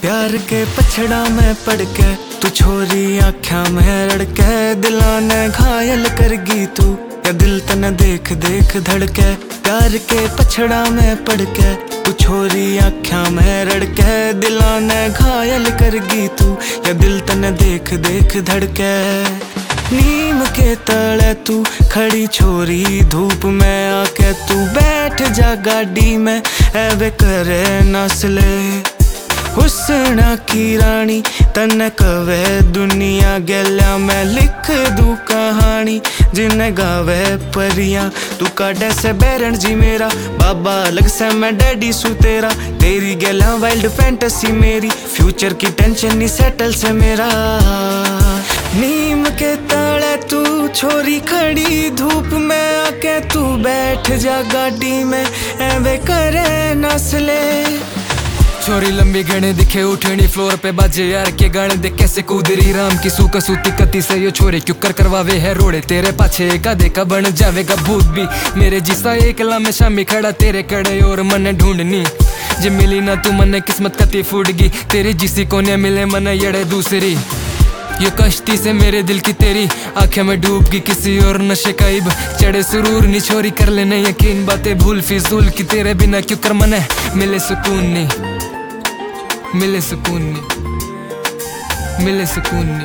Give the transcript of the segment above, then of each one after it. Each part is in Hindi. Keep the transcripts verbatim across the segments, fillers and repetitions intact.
प्यार के पछड़ा में पड़ के तू छोरी आख्या में रड़ के दिला ने घायल करगी तू या दिल तने देख देख धड़के। प्यार के पछड़ा में पड़ के तू छोरी आख्या में रड़ के दिला ने घायल करगी तू या दिल तने देख देख धड़के। नीम के तले तू खड़ी छोरी धूप में आके तू बैठ जा गाड़ी में ऐवे करे नस्ले। हुस्ना की रानी तन कवे दुनिया गैल्या मैं लिख दूं कहानी जिन्हें गावे परियां। तू काटे से बैरण जी मेरा बाबा अलग से मैं डैडी सू तेरा। तेरी गैल्या वाइल्ड फैंटेसी मेरी फ्यूचर की टेंशन नहीं सेटल से मेरा। नीम के तले तू छोरी खड़ी धूप में आके तू बैठ जा गाड़ी में ऐवे करे नस्ले। छोरी लंबी गणे दिखे उठनी फ्लोर पे बाजे यार के गाने देख कैसे कूदरी राम की सूका सूती कती से यो छोरे क्यों कर करवावे है रोड़े तेरे पाछे का देखा बन जावेगा भूत भी मेरे जिसा एकला में शामी खड़ा तेरे कड़े और मने ढूंढनी जे मिली ना तू मने किस्मत कती फूटगी तेरी जिसी को ने मिले मने यड़े दूसरी। ये कश्ती से मेरे दिल की तेरी आंखें में डूब गई किसी और नशे का इब चढ़े सुरूर नी छोरी कर लेने यकीन बातें भूल फिजूल की तेरे बिना क्यों कर मने मिले सुकून नी मिले सुकून नी मिले सुकून नी।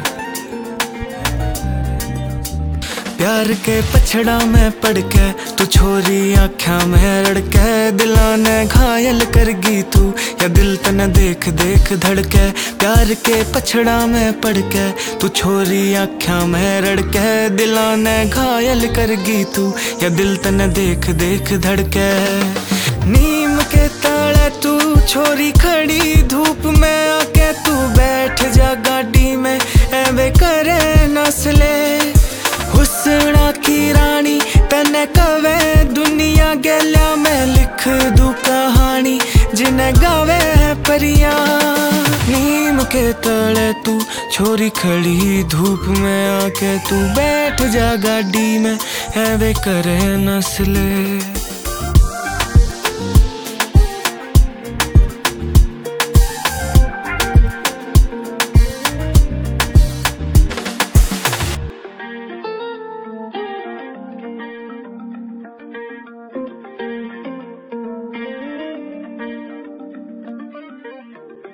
प्यार के पछड़ा में पड़ के तू छोरी आख्या में रड़ के दिला ने घायल करगी तू या दिल तने देख देख धड़के। प्यार के पछड़ा में पड़ के तू छोरी आख्या में रड़ के दिला ने घायल करगी तू या दिल तने देख देख धड़के। नीम के तले तू छोरी खड़ी धूप में आके तू बैठ जा गाड़ी में ऐवे करे नस्ले। हुस्ना की रानी तने कवे दुनिया गैल्या मैं लिख दूं कहानी जिन्हें गावे है परियां। नीम के तले तू छोरी खड़ी धूप में आके तू बैठ जा गाड़ी में ऐवे करे नस्ले।